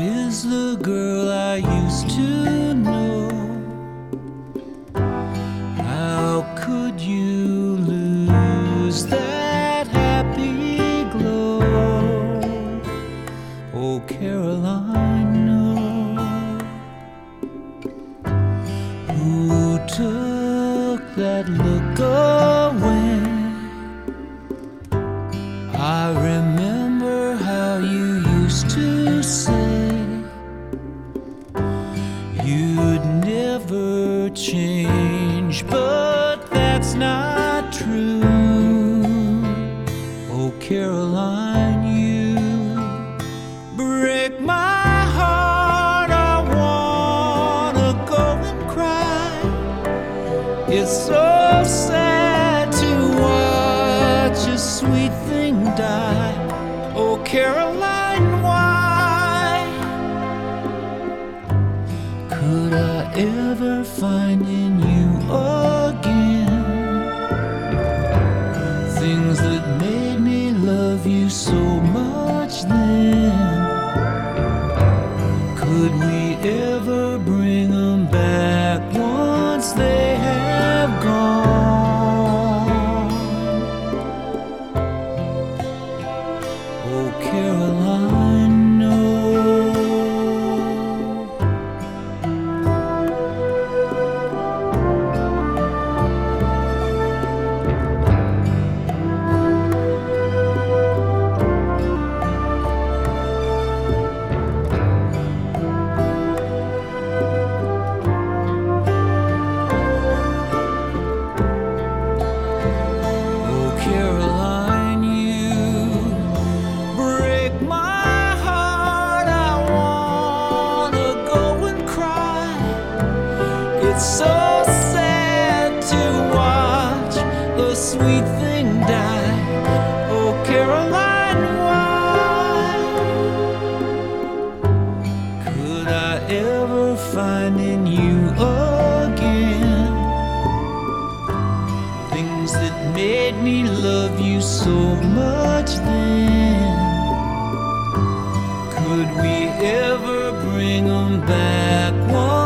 is the girl I used to know? How could you lose that happy glow? Oh, Caroline, no. Who took that look away? I remember how you used to say you'd never change, but that's not true. Oh, Caroline, you break my heart. I wanna go and cry. It's so sad to watch a sweet thing die. Oh, Caroline, why could I ever find in you again things that made me love you so much then? Could we ever bring them back once they have gone? Oh, Caroline, no. Caroline, you break my heart. I wanna go and cry. It's so sad to watch a sweet thing die. Oh, Caroline, why could I ever find in you again things that made me love you so much then? Could we ever bring them back?